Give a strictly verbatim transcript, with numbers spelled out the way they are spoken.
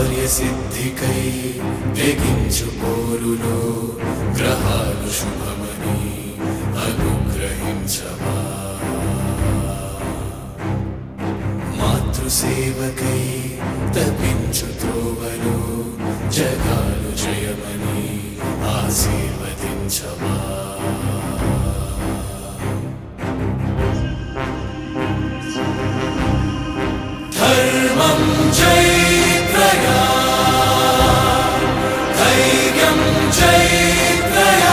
కార్యసిద్ధికై తెగించు పోరులో గ్రహాలు శుభమని అనుగ్రహించవా. మాతృసేవకై తపించు త్రోవలో జగాలు జయమని ఆశీర్వదించవా. ధర్మం జయ